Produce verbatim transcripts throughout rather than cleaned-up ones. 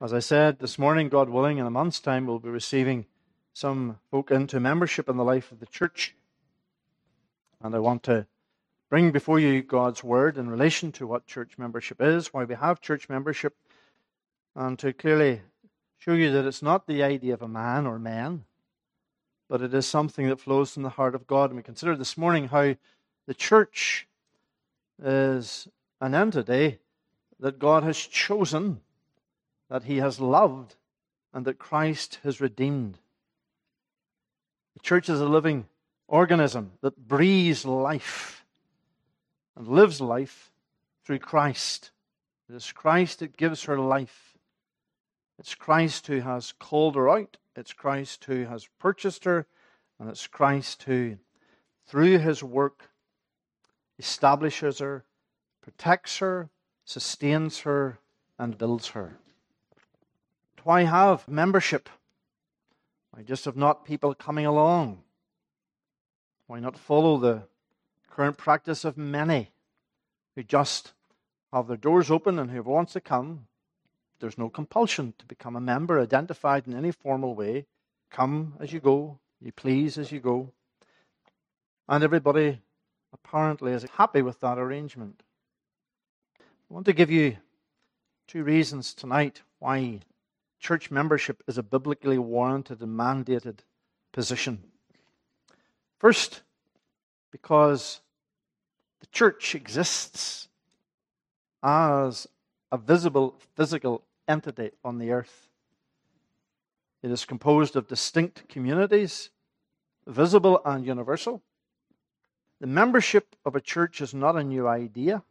As I said this morning, God willing, in a month's time, we'll be receiving some folk into membership in the life of the church. And I want to bring before you God's word in relation to what church membership is, why we have church membership, and to clearly show you that it's not the idea of a man or men, but it is something that flows from the heart of God. And we considered this morning how the church is an entity that God has chosen, that He has loved, and that Christ has redeemed. The church is a living organism that breathes life and lives life through Christ. It is Christ that gives her life. It's Christ who has called her out. It's Christ who has purchased her. And it's Christ who, through His work, establishes her, protects her, sustains her, and builds her. Why have membership? Why just have not people coming along? Why not follow the current practice of many who just have their doors open and whoever wants to come? There's no compulsion to become a member identified in any formal way. Come as you go, you please as you go. And everybody apparently is happy with that arrangement. I want to give you two reasons tonight why church membership is a biblically warranted and mandated position. First, because the church exists as a visible physical entity on the earth. It is composed of distinct communities, visible and universal. The membership of a church is not a new idea.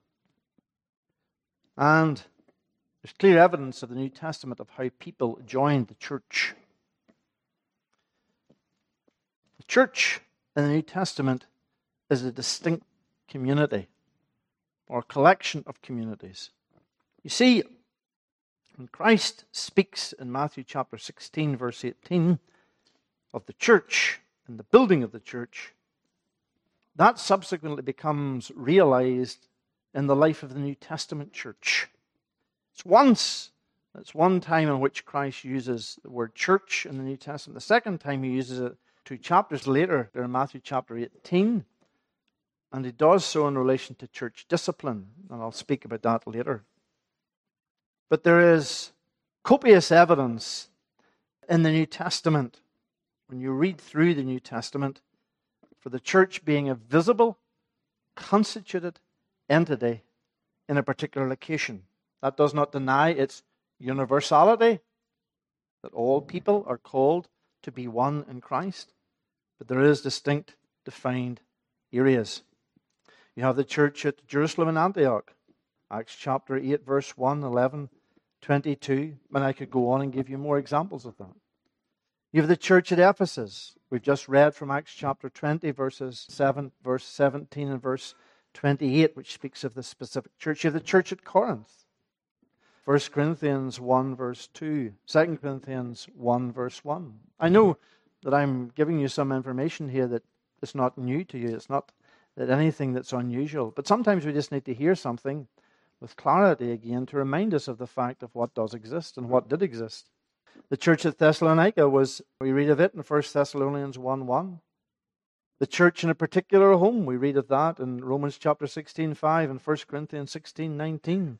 And there's clear evidence of the New Testament of how people joined the church. The church in the New Testament is a distinct community or collection of communities. You see, when Christ speaks in Matthew chapter sixteen, verse eighteen, of the church and the building of the church, that subsequently becomes realized in the life of the New Testament church. It's once, it's one time in which Christ uses the word church in the New Testament. The second time He uses it two chapters later, there in Matthew chapter eighteen. And He does so in relation to church discipline. And I'll speak about that later. But there is copious evidence in the New Testament, when you read through the New Testament, for the church being a visible, constituted entity in a particular location. That does not deny its universality, that all people are called to be one in Christ. But there is distinct, defined areas. You have the church at Jerusalem and Antioch. Acts chapter eight, verse one, eleven, twenty-two. And I could go on and give you more examples of that. You have the church at Ephesus. We've just read from Acts chapter twenty, verses seven, verse seventeen and verse twenty-eight, which speaks of the specific church. You have the church at Corinth. First Corinthians one, verse two. Second Corinthians one, verse one. I know that I'm giving you some information here that is not new to you. It's not that anything that's unusual. But sometimes we just need to hear something with clarity again to remind us of the fact of what does exist and what did exist. The church at Thessalonica was, we read of it in First Thessalonians one, one. The church in a particular home, we read of that in Romans chapter sixteen, five and First Corinthians sixteen, nineteen.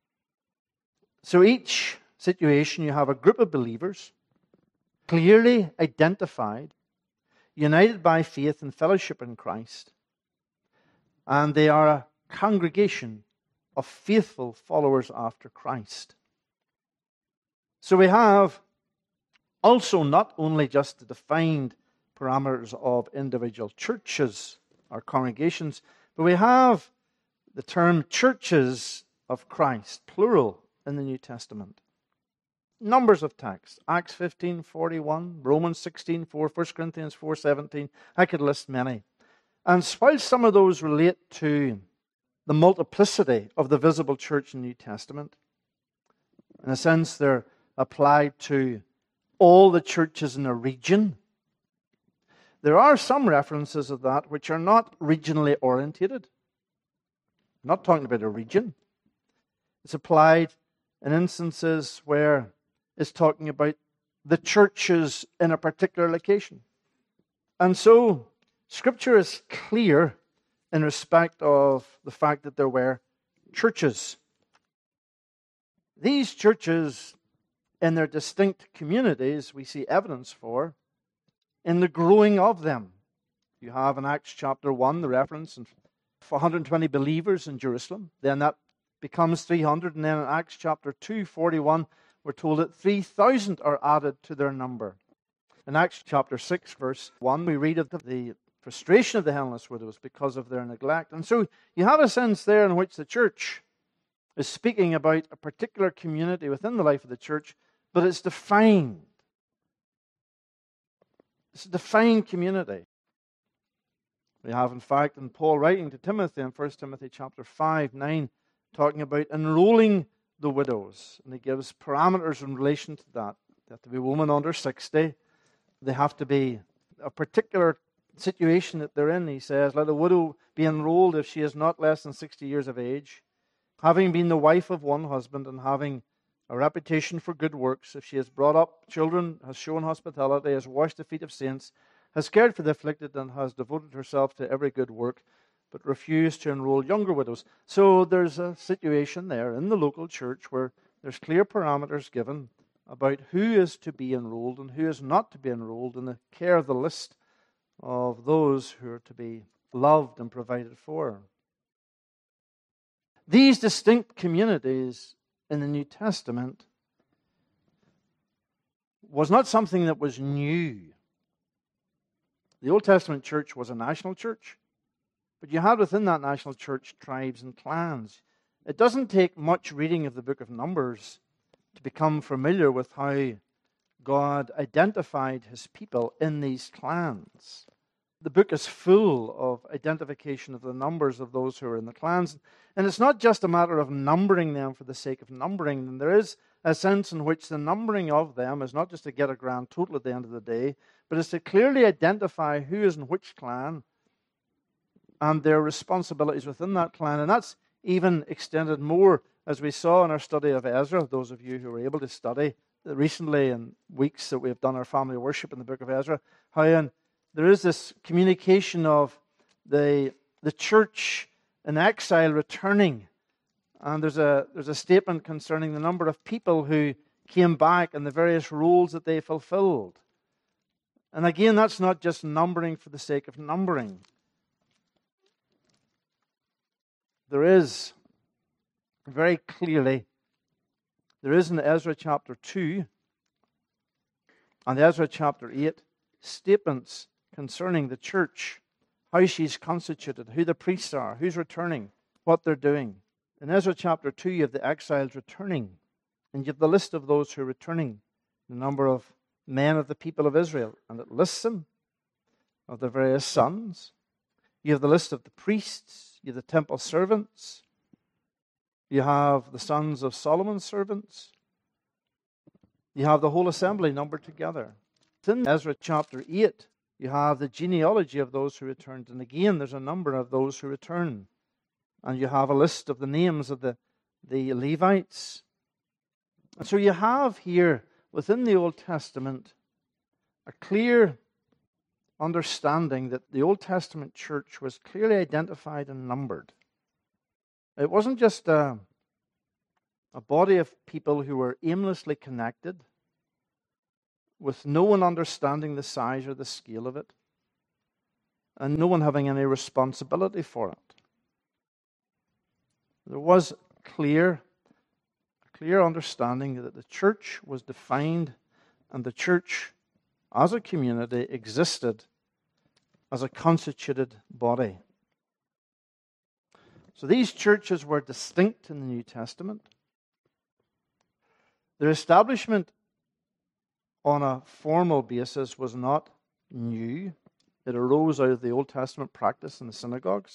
So each situation, you have a group of believers, clearly identified, united by faith and fellowship in Christ. And they are a congregation of faithful followers after Christ. So we have also not only just the defined parameters of individual churches or congregations, but we have the term churches of Christ, plural, in the New Testament. Numbers of texts. Acts fifteen, forty-one, Romans sixteen, four, First Corinthians four, seventeen. I could list many. And while some of those relate to the multiplicity of the visible church in the New Testament, in a sense they're applied to all the churches in a region, there are some references of that which are not regionally orientated. I'm not talking about a region. It's applied in instances where is talking about the churches in a particular location. And so, Scripture is clear in respect of the fact that there were churches. These churches, in their distinct communities, we see evidence for in the growing of them. You have in Acts chapter one the reference of one hundred twenty believers in Jerusalem. Then that becomes three hundred. And then in Acts chapter two, forty-one, we're told that three thousand are added to their number. In Acts chapter six, verse one, we read of the frustration of the Hellenist widows because of their neglect. And so you have a sense there in which the church is speaking about a particular community within the life of the church, but it's defined. It's a defined community. We have, in fact, in Paul writing to Timothy in First Timothy chapter five, nine, talking about enrolling the widows. And he gives parameters in relation to that. They have to be women under sixty. They have to be a particular situation that they're in. He says, let a widow be enrolled if she is not less than sixty years of age, having been the wife of one husband and having a reputation for good works, if she has brought up children, has shown hospitality, has washed the feet of saints, has cared for the afflicted, and has devoted herself to every good work, but refused to enroll younger widows. So there's a situation there in the local church where there's clear parameters given about who is to be enrolled and who is not to be enrolled in the care of the list of those who are to be loved and provided for. These distinct communities in the New Testament was not something that was new. The Old Testament church was a national church, but you had within that national church tribes and clans. It doesn't take much reading of the book of Numbers to become familiar with how God identified his people in these clans. The book is full of identification of the numbers of those who are in the clans. And it's not just a matter of numbering them for the sake of numbering them. There is a sense in which the numbering of them is not just to get a grand total at the end of the day, but is to clearly identify who is in which clan and their responsibilities within that clan. And that's even extended more, as we saw in our study of Ezra, those of you who were able to study recently in weeks that we have done our family worship in the book of Ezra, how in there is this communication of the, the church in exile returning. And there's a, there's a statement concerning the number of people who came back and the various roles that they fulfilled. And again, that's not just numbering for the sake of numbering. There is very clearly, there is in Ezra chapter two and Ezra chapter eight statements concerning the church, how she's constituted, who the priests are, who's returning, what they're doing. In Ezra chapter two, you have the exiles returning, and you have the list of those who are returning, the number of men of the people of Israel, and it lists them, of their various sons. You have the list of the priests, you have the temple servants, you have the sons of Solomon's servants, you have the whole assembly numbered together. In Ezra chapter eight, you have the genealogy of those who returned. And again, there's a number of those who return. And you have a list of the names of the, the Levites. And so you have here, within the Old Testament, a clear understanding that the Old Testament church was clearly identified and numbered. It wasn't just a, a body of people who were aimlessly connected, with no one understanding the size or the scale of it, and no one having any responsibility for it. There was clear, a clear understanding that the church was defined, and the church, as a community, existed as a constituted body. So these churches were distinct in the New Testament. Their establishment on a formal basis was not new. It arose out of the Old Testament practice in the synagogues.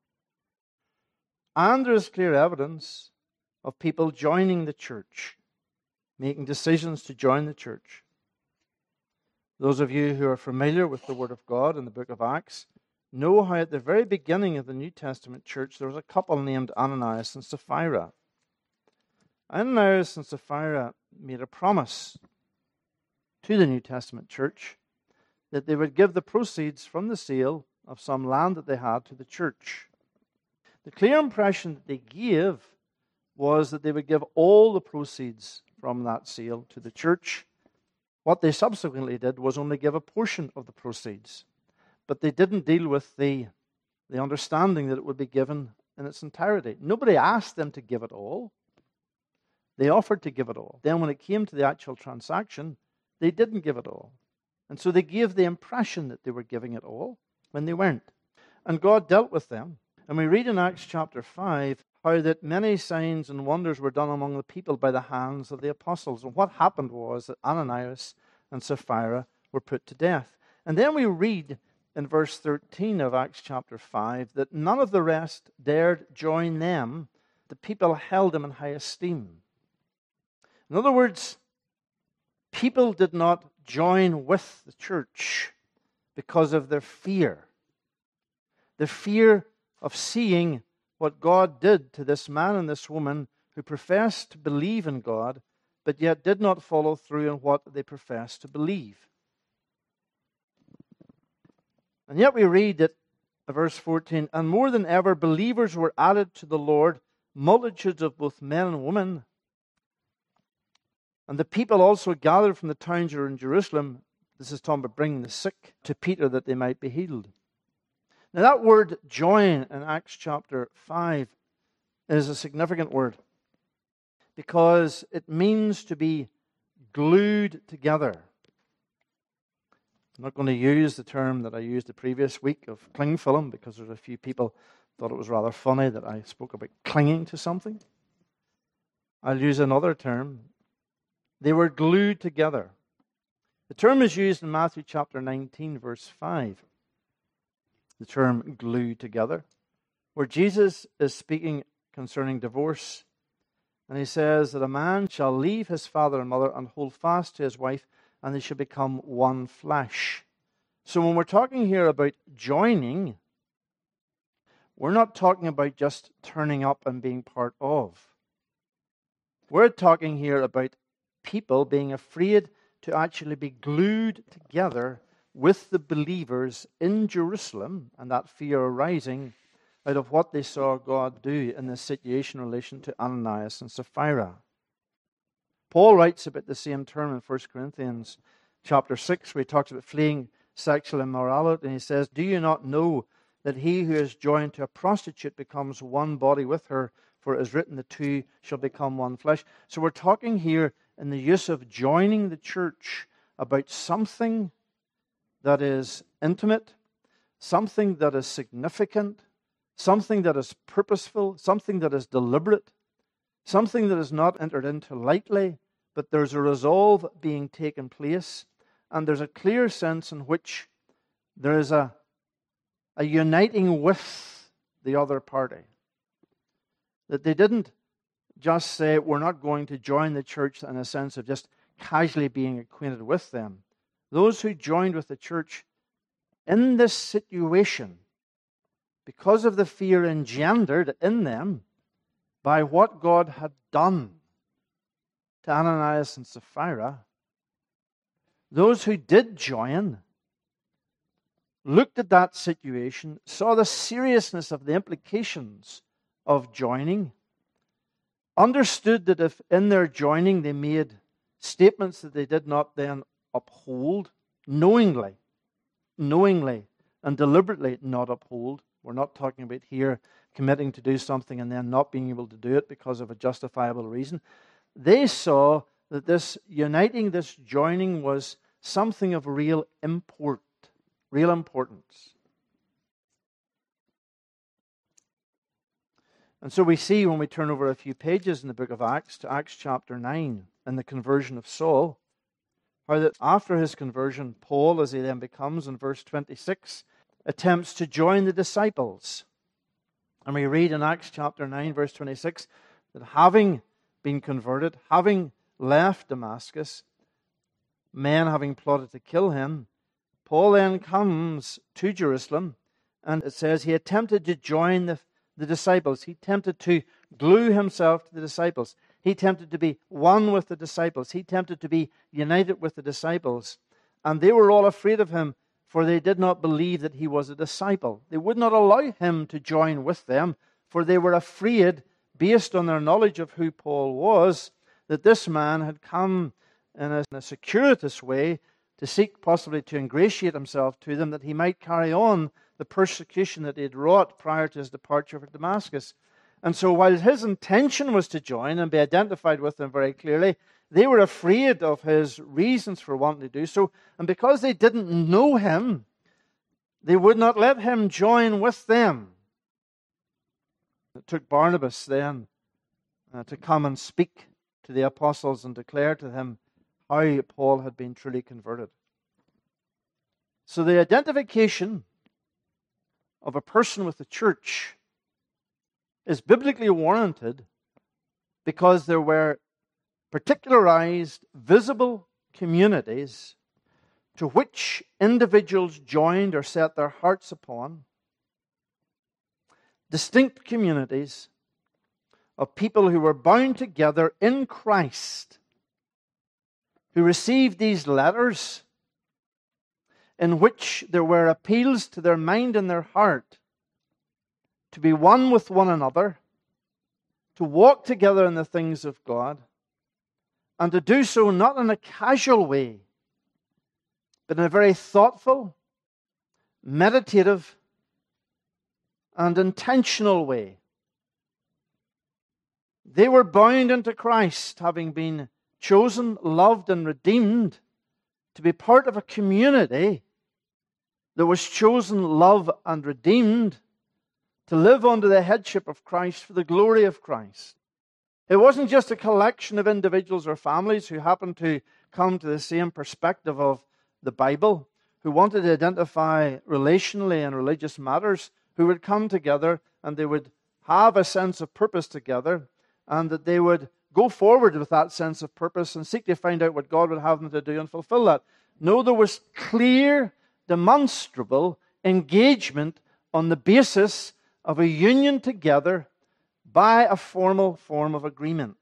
And there is clear evidence of people joining the church, making decisions to join the church. Those of you who are familiar with the Word of God in the book of Acts know how at the very beginning of the New Testament church there was a couple named Ananias and Sapphira. Ananias and Sapphira made a promise to the New Testament church that they would give the proceeds from the sale of some land that they had to the church. The clear impression that they gave was that they would give all the proceeds from that sale to the church. What they subsequently did was only give a portion of the proceeds, but they didn't deal with the, the understanding that it would be given in its entirety. Nobody asked them to give it all. They offered to give it all. Then when it came to the actual transaction, they didn't give it all. And so they gave the impression that they were giving it all when they weren't. And God dealt with them. And we read in Acts chapter five how that many signs and wonders were done among the people by the hands of the apostles. And what happened was that Ananias and Sapphira were put to death. And then we read in verse thirteen of Acts chapter five that none of the rest dared join them. The people held them in high esteem. In other words, people did not join with the church because of their fear. The fear of seeing what God did to this man and this woman who professed to believe in God, but yet did not follow through in what they professed to believe. And yet we read that, verse fourteen, and more than ever believers were added to the Lord, multitudes of both men and women. And the people also gathered from the towns around Jerusalem. This is talking about bringing the sick to Peter that they might be healed. Now that word join in Acts chapter five is a significant word because it means to be glued together. I'm not going to use the term that I used the previous week of cling film because there's a few people thought it was rather funny that I spoke about clinging to something. I'll use another term. They were glued together. The term is used in Matthew chapter nineteen, verse five. The term glued together, where Jesus is speaking concerning divorce. And he says that a man shall leave his father and mother and hold fast to his wife, and they shall become one flesh. So when we're talking here about joining, we're not talking about just turning up and being part of. We're talking here about people being afraid to actually be glued together with the believers in Jerusalem, and that fear arising out of what they saw God do in this situation in relation to Ananias and Sapphira. Paul writes about the same term in First Corinthians chapter six, where he talks about fleeing sexual immorality, and he says, do you not know that he who is joined to a prostitute becomes one body with her? For it is written, the two shall become one flesh. So we're talking here in the use of joining the church about something that is intimate, something that is significant, something that is purposeful, something that is deliberate, something that is not entered into lightly, but there's a resolve being taken place, and there's a clear sense in which there is a, a uniting with the other party. That they didn't just say, we're not going to join the church in a sense of just casually being acquainted with them. Those who joined with the church in this situation, because of the fear engendered in them by what God had done to Ananias and Sapphira, those who did join looked at that situation, saw the seriousness of the implications of joining, understood that if in their joining they made statements that they did not then uphold, knowingly, knowingly and deliberately not uphold. We're not talking about here committing to do something and then not being able to do it because of a justifiable reason. They saw that this uniting, this joining was something of real import, real importance. And so we see when we turn over a few pages in the book of Acts to Acts chapter nine and the conversion of Saul, how that after his conversion, Paul, as he then becomes in verse twenty-six, attempts to join the disciples. And we read in Acts chapter nine, verse twenty-six, that having been converted, having left Damascus, men having plotted to kill him, Paul then comes to Jerusalem, and it says he attempted to join the, the disciples. He attempted to glue himself to the disciples. He tempted to be one with the disciples. He tempted to be united with the disciples. And they were all afraid of him, for they did not believe that he was a disciple. They would not allow him to join with them, for they were afraid, based on their knowledge of who Paul was, that this man had come in a, in a circuitous way to seek possibly to ingratiate himself to them, that he might carry on the persecution that he had wrought prior to his departure for Damascus. And so while his intention was to join and be identified with them very clearly, they were afraid of his reasons for wanting to do so. And because they didn't know him, they would not let him join with them. It took Barnabas then uh, to come and speak to the apostles and declare to them how Paul had been truly converted. So the identification of a person with the church is biblically warranted because there were particularized, visible communities to which individuals joined or set their hearts upon. Distinct communities of people who were bound together in Christ, who received these letters in which there were appeals to their mind and their heart to be one with one another, to walk together in the things of God, and to do so not in a casual way, but in a very thoughtful, meditative, and intentional way. They were bound into Christ, having been chosen, loved, and redeemed to be part of a community that was chosen, loved, and redeemed to live under the headship of Christ for the glory of Christ. It wasn't just a collection of individuals or families who happened to come to the same perspective of the Bible, who wanted to identify relationally and religious matters, who would come together and they would have a sense of purpose together, and that they would go forward with that sense of purpose and seek to find out what God would have them to do and fulfill that. No, there was clear, demonstrable engagement on the basis of a union together by a formal form of agreement.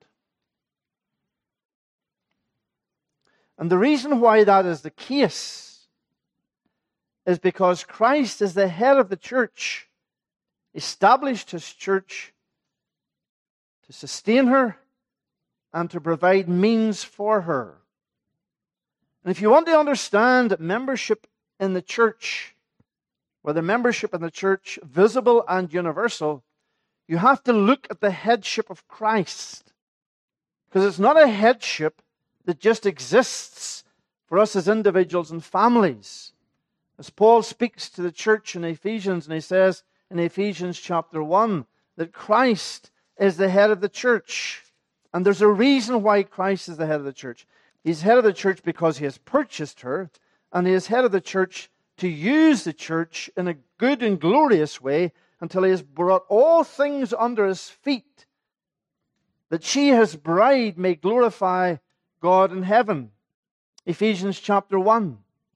And the reason why that is the case is because Christ is the head of the church, established his church to sustain her and to provide means for her. And if you want to understand membership in the church, whether membership in the church visible and universal, you have to look at the headship of Christ. Because it's not a headship that just exists for us as individuals and families. As Paul speaks to the church in Ephesians, and he says in Ephesians chapter one, that Christ is the head of the church. And there's a reason why Christ is the head of the church. He's head of the church because he has purchased her, and he is head of the church to use the church in a good and glorious way until he has brought all things under his feet, that she, his bride, may glorify God in heaven. Ephesians chapter one.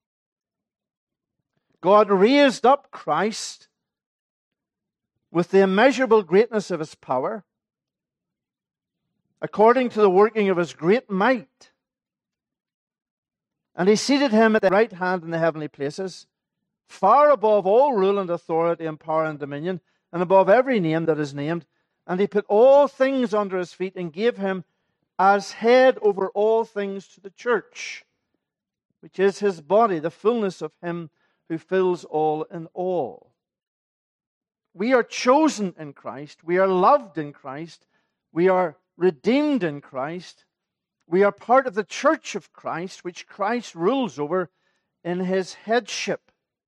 God raised up Christ with the immeasurable greatness of his power, according to the working of his great might. And he seated him at the right hand in the heavenly places, far above all rule and authority and power and dominion, and above every name that is named. And he put all things under his feet and gave him as head over all things to the church, which is his body, the fullness of him who fills all in all. We are chosen in Christ. We are loved in Christ. We are redeemed in Christ. We are part of the church of Christ, which Christ rules over in his headship.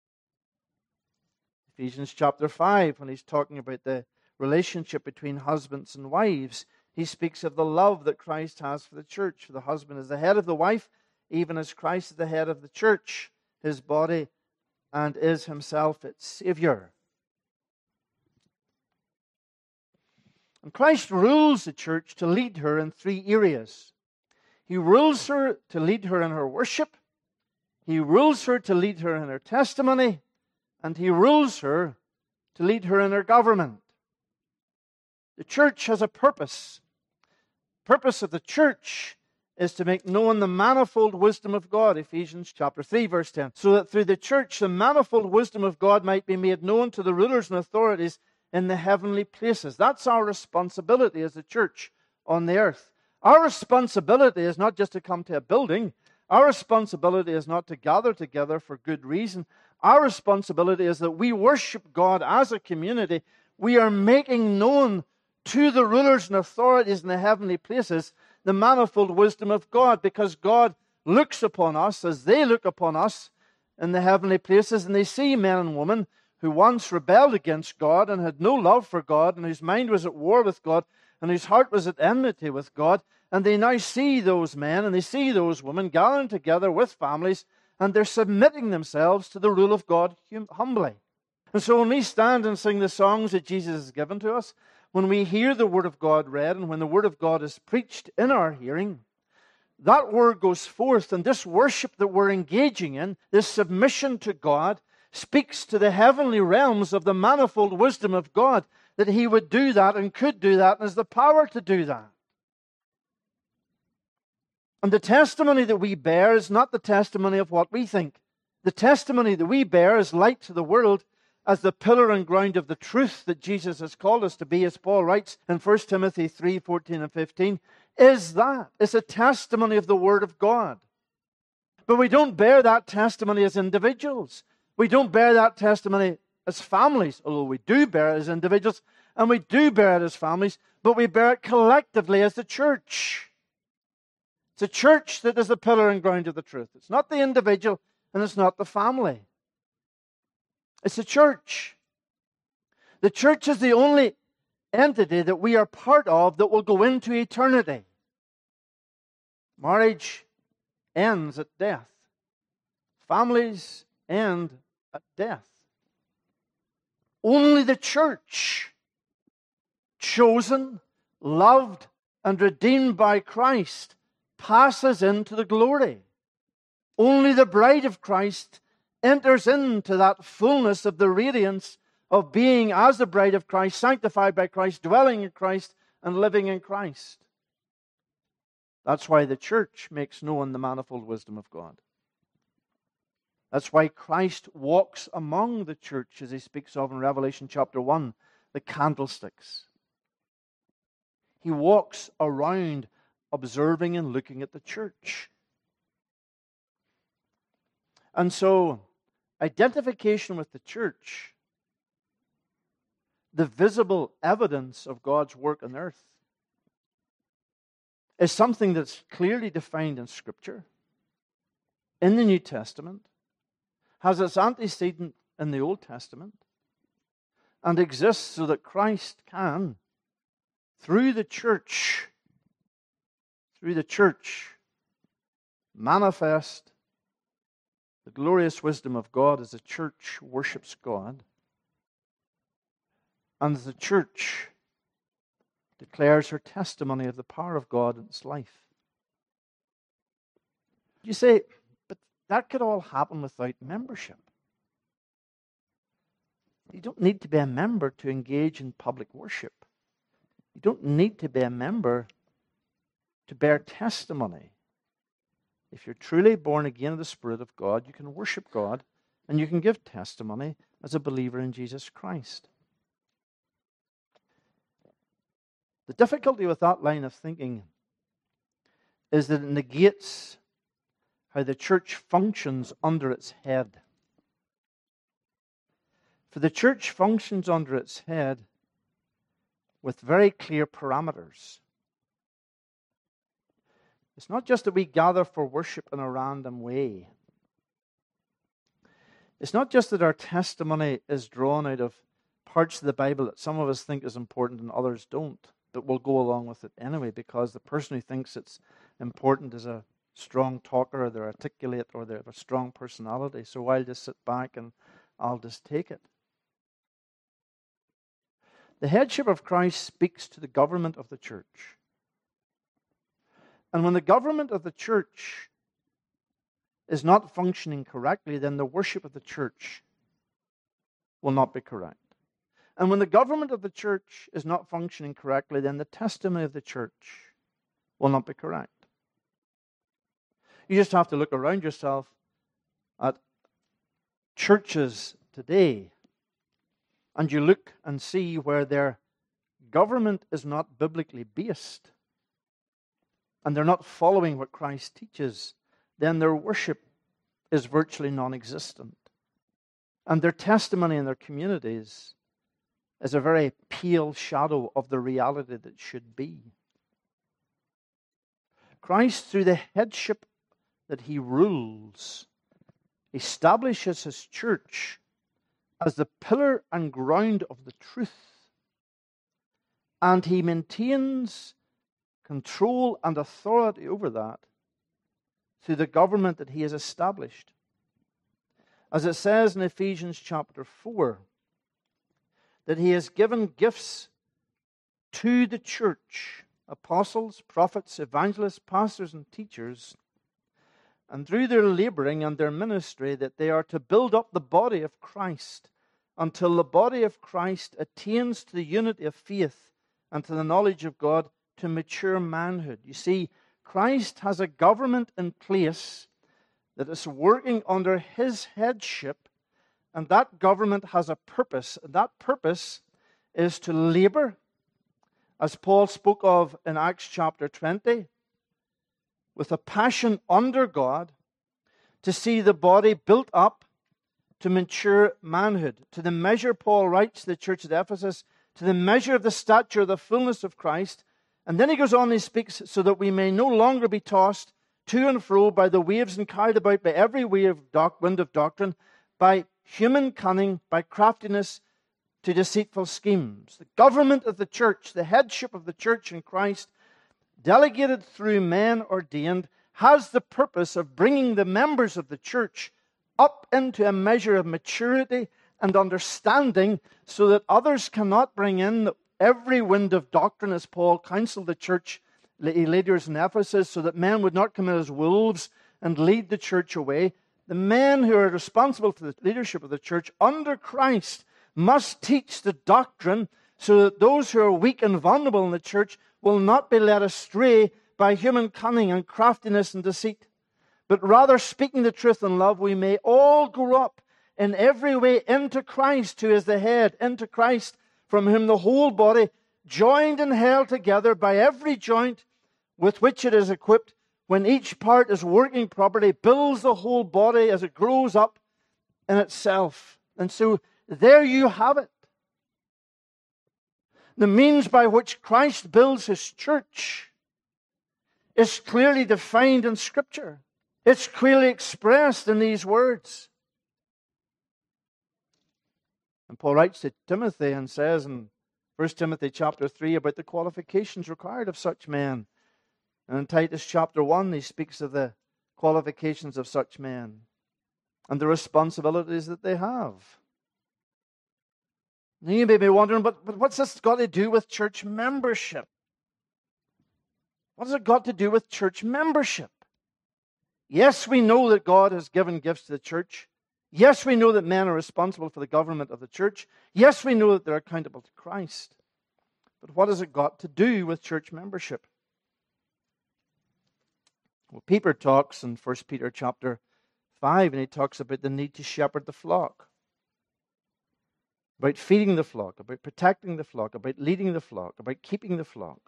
Ephesians chapter five, when he's talking about the relationship between husbands and wives, he speaks of the love that Christ has for the church. For the husband is the head of the wife, even as Christ is the head of the church, his body, and is himself its Savior. And Christ rules the church to lead her in three areas. He rules her to lead her in her worship. He rules her to lead her in her testimony. And he rules her to lead her in her government. The church has a purpose. purpose of the church is to make known the manifold wisdom of God, Ephesians chapter three, verse ten, so that through the church the manifold wisdom of God might be made known to the rulers and authorities in the heavenly places. That's our responsibility as a church on the earth. Our responsibility is not just to come to a building. Our responsibility is not to gather together for good reason. Our responsibility is that we worship God as a community. We are making known to the rulers and authorities in the heavenly places the manifold wisdom of God, because God looks upon us as they look upon us in the heavenly places, and they see men and women who once rebelled against God and had no love for God, and whose mind was at war with God, and whose heart was at enmity with God. And they now see those men and they see those women gathering together with families, and they're submitting themselves to the rule of God hum- humbly. And so when we stand and sing the songs that Jesus has given to us, when we hear the Word of God read, and when the Word of God is preached in our hearing, that Word goes forth, and this worship that we're engaging in, this submission to God, speaks to the heavenly realms of the manifold wisdom of God, that He would do that and could do that and has the power to do that. And the testimony that we bear is not the testimony of what we think. The testimony that we bear is light to the world as the pillar and ground of the truth that Jesus has called us to be, as Paul writes in First Timothy three, fourteen and fifteen, is that. It's a testimony of the Word of God. But we don't bear that testimony as individuals. We don't bear that testimony as families, although we do bear it as individuals, and we do bear it as families, but we bear it collectively as the church. It's a church that is the pillar and ground of the truth. It's not the individual, and it's not the family. It's the church. The church is the only entity that we are part of that will go into eternity. Marriage ends at death. Families end at death. Only the church, chosen, loved, and redeemed by Christ, passes into the glory. Only the bride of Christ enters into that fullness of the radiance of being as the bride of Christ, sanctified by Christ, dwelling in Christ, and living in Christ. That's why the church makes known the manifold wisdom of God. That's why Christ walks among the church, as He speaks of in Revelation chapter one, the candlesticks. He walks around observing and looking at the church. And so, identification with the church, the visible evidence of God's work on earth, is something that's clearly defined in Scripture, in the New Testament, has its antecedent in the Old Testament, and exists so that Christ can, through the church, through the church, manifest the glorious wisdom of God as the church worships God, and as the church declares her testimony of the power of God in its life. You say, but that could all happen without membership. You don't need to be a member to engage in public worship. You don't need to be a member to bear testimony. If you're truly born again of the Spirit of God, you can worship God and you can give testimony as a believer in Jesus Christ. The difficulty with that line of thinking is that it negates how the church functions under its head. For the church functions under its head with very clear parameters. It's not just that we gather for worship in a random way. It's not just that our testimony is drawn out of parts of the Bible that some of us think is important and others don't, but we'll go along with it anyway because the person who thinks it's important is a strong talker, or they're articulate, or they have a strong personality. So I'll just sit back and I'll just take it. The headship of Christ speaks to the government of the church. And when the government of the church is not functioning correctly, then the worship of the church will not be correct. And when the government of the church is not functioning correctly, then the testimony of the church will not be correct. You just have to look around yourself at churches today, and you look and see where their government is not biblically based, and they're not following what Christ teaches, then their worship is virtually non-existent. And their testimony in their communities is a very pale shadow of the reality that should be. Christ, through the headship that he rules, establishes his church as the pillar and ground of the truth. And he maintains control and authority over that through the government that he has established. As it says in Ephesians chapter four, that he has given gifts to the church, apostles, prophets, evangelists, pastors, and teachers, and through their laboring and their ministry, that they are to build up the body of Christ until the body of Christ attains to the unity of faith and to the knowledge of God, to mature manhood. You see, Christ has a government in place that is working under his headship, and that government has a purpose. And that purpose is to labor, as Paul spoke of in Acts chapter twenty, with a passion under God to see the body built up to mature manhood, to the measure, Paul writes to the church at Ephesus, to the measure of the stature of the fullness of Christ. And then he goes on and he speaks, so that we may no longer be tossed to and fro by the waves and carried about by every wave of doc- wind of doctrine, by human cunning, by craftiness, to deceitful schemes. The government of the church, the headship of the church in Christ, delegated through men ordained, has the purpose of bringing the members of the church up into a measure of maturity and understanding, so that others cannot bring in every wind of doctrine, as Paul counseled the church leaders in Ephesus, so that men would not come in as wolves and lead the church away. The men who are responsible for the leadership of the church under Christ must teach the doctrine, so that those who are weak and vulnerable in the church will not be led astray by human cunning and craftiness and deceit, but rather, speaking the truth in love, we may all grow up in every way into Christ, who is the head, into Christ, from whom the whole body, joined and held together by every joint with which it is equipped, when each part is working properly, builds the whole body as it grows up in itself. And so there you have it. The means by which Christ builds his church is clearly defined in Scripture. It's clearly expressed in these words. And Paul writes to Timothy and says in First Timothy chapter three about the qualifications required of such men. And in Titus chapter one, he speaks of the qualifications of such men and the responsibilities that they have. Now you may be wondering, but, but what's this got to do with church membership? What has it got to do with church membership? Yes, we know that God has given gifts to the church. Yes, we know that men are responsible for the government of the church. Yes, we know that they're accountable to Christ. But what has it got to do with church membership? Well, Peter talks in First Peter chapter five, and he talks about the need to shepherd the flock, about feeding the flock, about protecting the flock, about leading the flock, about keeping the flock.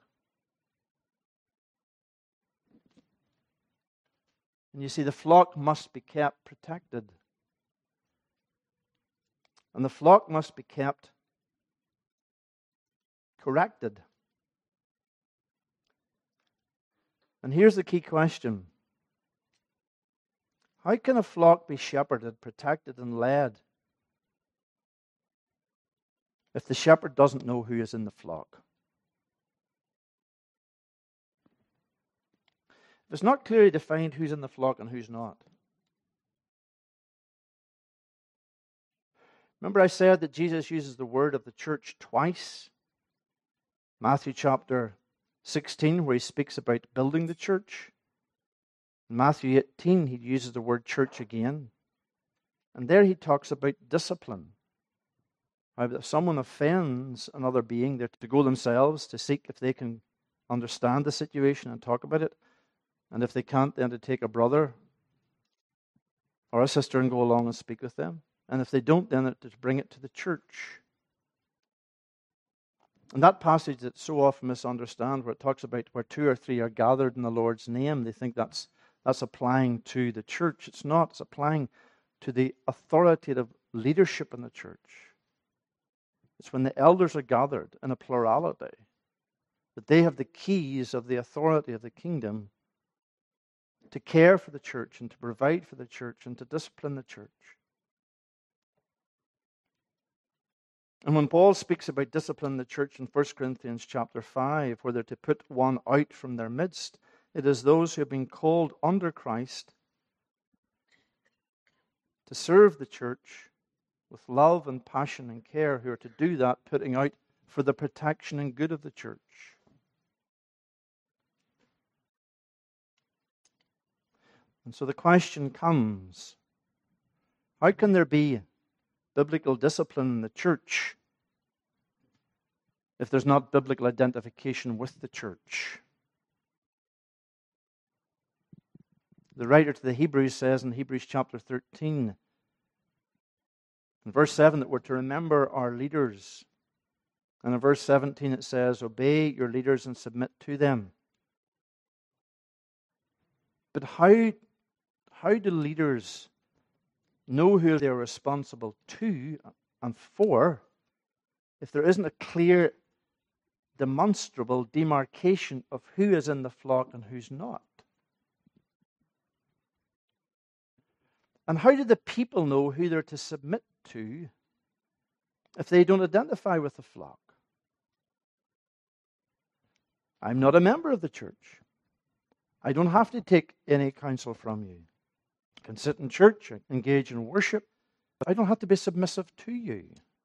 And you see, the flock must be kept protected. And the flock must be kept corrected. And here's the key question. How can a flock be shepherded, protected, and led if the shepherd doesn't know who is in the flock? If it's not clearly defined who's in the flock and who's not. Remember I said that Jesus uses the word of the church twice? Matthew chapter sixteen, where he speaks about building the church. In Matthew eighteen, he uses the word church again. And there he talks about discipline. How if someone offends another being, they're to go themselves to seek if they can understand the situation and talk about it. And if they can't, then to take a brother or a sister and go along and speak with them. And if they don't, then to bring it to the church. And that passage that's so often misunderstood, where it talks about where two or three are gathered in the Lord's name, they think that's that's applying to the church. It's not. It's applying to the authoritative leadership in the church. It's when the elders are gathered in a plurality that they have the keys of the authority of the kingdom to care for the church and to provide for the church and to discipline the church. And when Paul speaks about discipline the church in First Corinthians chapter five, where they're to put one out from their midst, it is those who have been called under Christ to serve the church with love and passion and care who are to do that, putting out for the protection and good of the church. And so the question comes, how can there be biblical discipline in the church if there's not biblical identification with the church? The writer to the Hebrews says in Hebrews chapter thirteen, in verse seven, that we're to remember our leaders. And in verse seventeen it says, obey your leaders and submit to them. But how, how do leaders know who they're responsible to and for if there isn't a clear, demonstrable demarcation of who is in the flock and who's not? And how do the people know who they're to submit to if they don't identify with the flock? I'm not a member of the church. I don't have to take any counsel from you. I can sit in church, engage in worship, but I don't have to be submissive to you.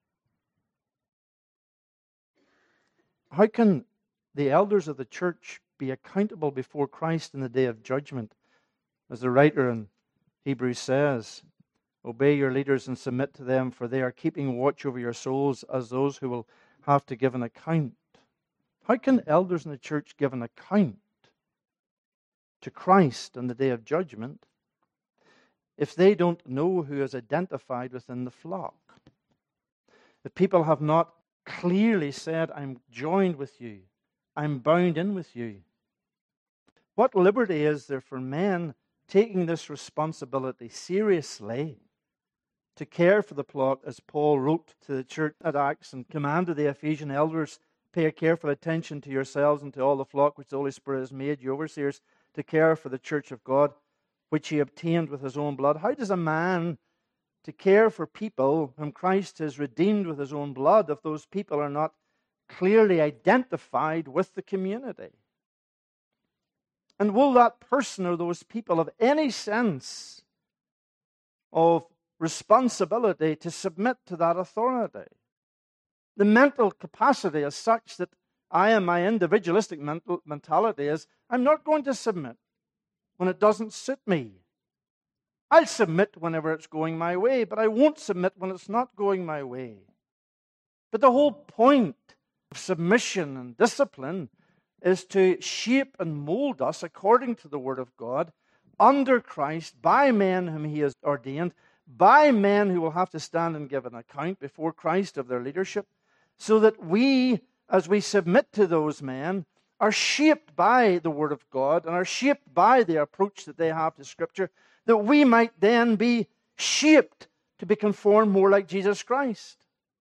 How can the elders of the church be accountable before Christ in the day of judgment? As the writer in Hebrews says, obey your leaders and submit to them, for they are keeping watch over your souls as those who will have to give an account. How can elders in the church give an account to Christ on the day of judgment if they don't know who is identified within the flock? If people have not clearly said, I'm joined with you, I'm bound in with you. What liberty is there for men taking this responsibility seriously to care for the flock, as Paul wrote to the church at Acts and commanded the Ephesian elders, pay careful attention to yourselves and to all the flock which the Holy Spirit has made you overseers to care for the church of God, which he obtained with his own blood? How does a man to care for people whom Christ has redeemed with his own blood if those people are not clearly identified with the community? And will that person or those people have any sense of responsibility to submit to that authority? The mental capacity is such that I am my individualistic mental mentality is, I'm not going to submit when it doesn't suit me. I'll submit whenever it's going my way, but I won't submit when it's not going my way. But the whole point of submission and discipline is to shape and mold us according to the Word of God, under Christ, by men whom he has ordained, by men who will have to stand and give an account before Christ of their leadership, so that we, as we submit to those men, are shaped by the Word of God and are shaped by the approach that they have to Scripture, that we might then be shaped to be conformed more like Jesus Christ.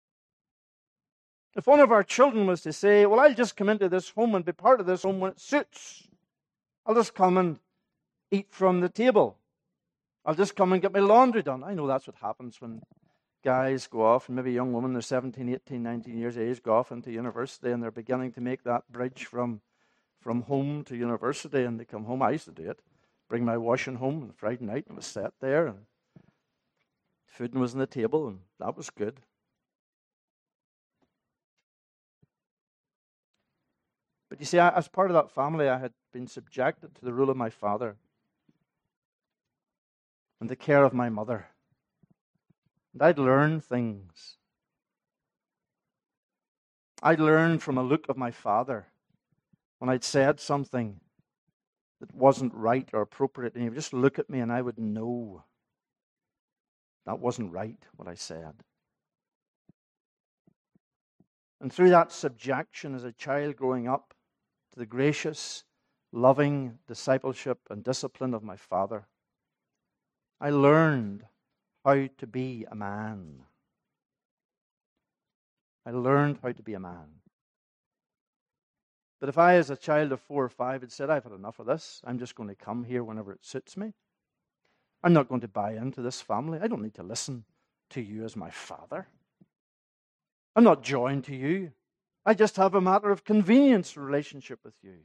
If one of our children was to say, well, I'll just come into this home and be part of this home when it suits. I'll just come and eat from the table. I'll just come and get my laundry done. I know that's what happens when guys go off, and maybe young women, they're seventeen, eighteen, nineteen years of age, go off into university, and they're beginning to make that bridge from, from home to university, and they come home. I used to do it. Bring my washing home on Friday night, and it was set there, and food was on the table, and that was good. But you see, I, as part of that family, I had been subjected to the rule of my father and the care of my mother. And I'd learned things. I'd learned from a look of my father when I'd said something that wasn't right or appropriate, and he would just look at me and I would know that wasn't right, what I said. And through that subjection as a child growing up to the gracious, loving discipleship and discipline of my father, I learned how to be a man. I learned how to be a man. But if I, as a child of four or five, had said, I've had enough of this, I'm just going to come here whenever it suits me, I'm not going to buy into this family, I don't need to listen to you as my father, I'm not joined to you, I just have a matter of convenience relationship with you.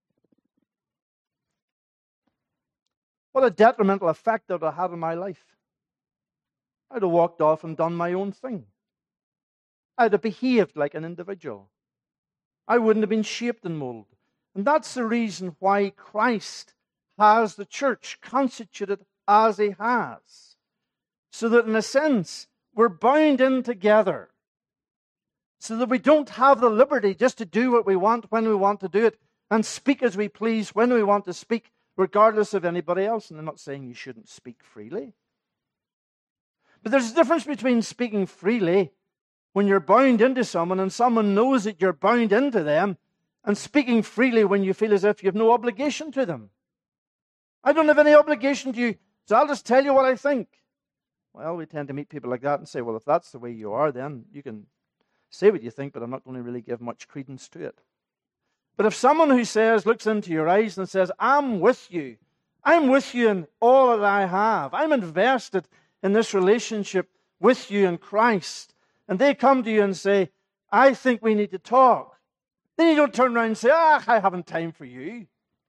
What a detrimental effect that would have had on my life. I'd have walked off and done my own thing. I'd have behaved like an individual. I wouldn't have been shaped and molded. And that's the reason why Christ has the church constituted as he has. So that in a sense, we're bound in together. So that we don't have the liberty just to do what we want when we want to do it and speak as we please when we want to speak, regardless of anybody else. And I'm not saying you shouldn't speak freely. But there's a difference between speaking freely when you're bound into someone and someone knows that you're bound into them, and speaking freely when you feel as if you have no obligation to them. I don't have any obligation to you, so I'll just tell you what I think. Well, we tend to meet people like that and say, well, if that's the way you are, then you can say what you think, but I'm not going to really give much credence to it. But if someone who says, looks into your eyes and says, I'm with you, I'm with you in all that I have, I'm invested in this relationship with you in Christ, and they come to you and say, I think we need to talk, then you don't turn around and say, ah, I haven't time for you.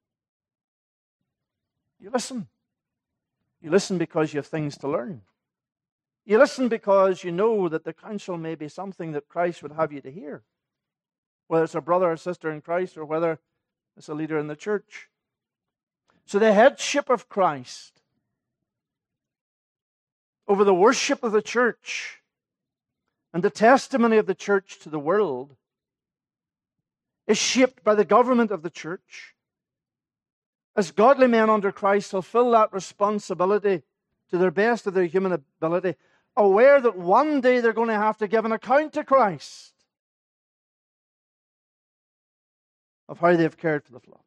You listen. You listen because you have things to learn. You listen because you know that the counsel may be something that Christ would have you to hear, whether it's a brother or sister in Christ or whether it's a leader in the church. So the headship of Christ over the worship of the church and the testimony of the church to the world is shaped by the government of the church. As godly men under Christ fulfill that responsibility to the best of their human ability, aware that one day they're going to have to give an account to Christ of how they've cared for the flock.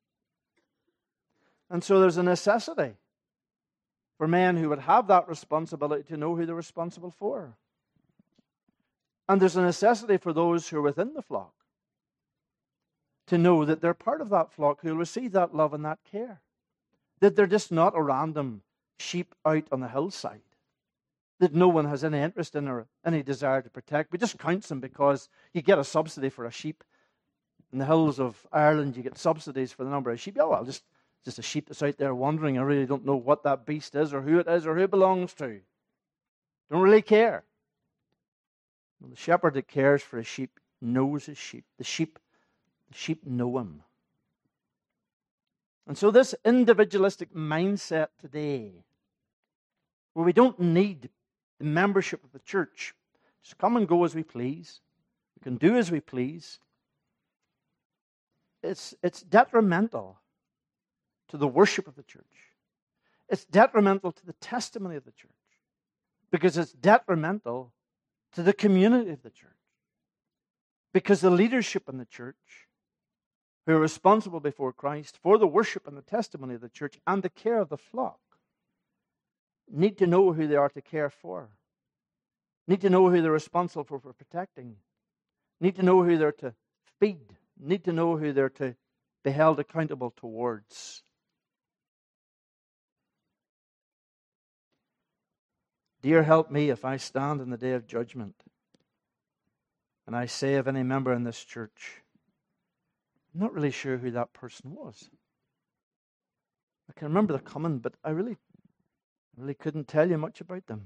And so there's a necessity for men who would have that responsibility to know who they're responsible for. And there's a necessity for those who are within the flock to know that they're part of that flock who will receive that love and that care. That they're just not a random sheep out on the hillside that no one has any interest in or any desire to protect. We just count them because you get a subsidy for a sheep. In the hills of Ireland, you get subsidies for the number of sheep. Oh, well, just, just a sheep that's out there wandering. I really don't know what that beast is or who it is or who it belongs to. Don't really care. Well, the shepherd that cares for his sheep knows his sheep. The sheep, the sheep know him. And so this individualistic mindset today, where we don't need the membership of the church, just come and go as we please, we can do as we please, it's, it's detrimental to the worship of the church. It's detrimental to the testimony of the church, because it's detrimental to the community of the church. Because the leadership in the church, who are responsible before Christ for the worship and the testimony of the church and the care of the flock, need to know who they are to care for, need to know who they're responsible for, for protecting, need to know who they're to feed, need to know who they're to be held accountable towards. Dear, help me if I stand in the day of judgment and I say of any member in this church, I'm not really sure who that person was. I can remember the coming, but I really, really couldn't tell you much about them.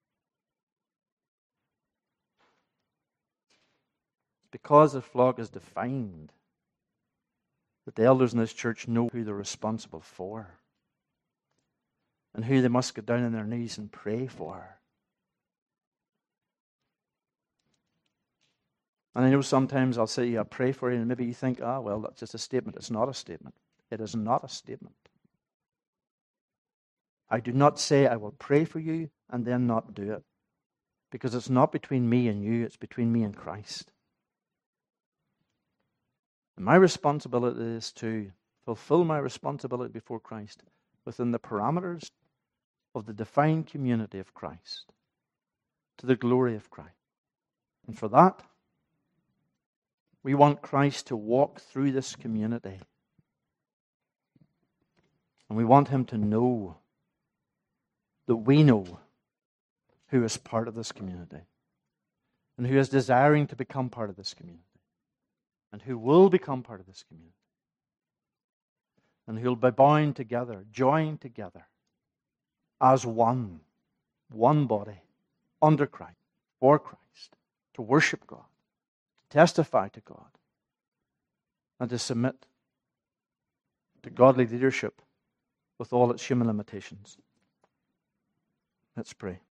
It's because the flock is defined that the elders in this church know who they're responsible for and who they must get down on their knees and pray for. And I know sometimes I'll say, I pray for you, and maybe you think, ah, well, that's just a statement. It's not a statement. It is not a statement. I do not say I will pray for you and then not do it. Because it's not between me and you, it's between me and Christ. And my responsibility is to fulfill my responsibility before Christ within the parameters of the defined community of Christ, to the glory of Christ. And for that, we want Christ to walk through this community. And we want him to know that we know who is part of this community and who is desiring to become part of this community and who will become part of this community and who will be bound together, joined together as one, one body under Christ, for Christ, to worship God, to testify to God, and to submit to godly leadership with all its human limitations. Let's pray.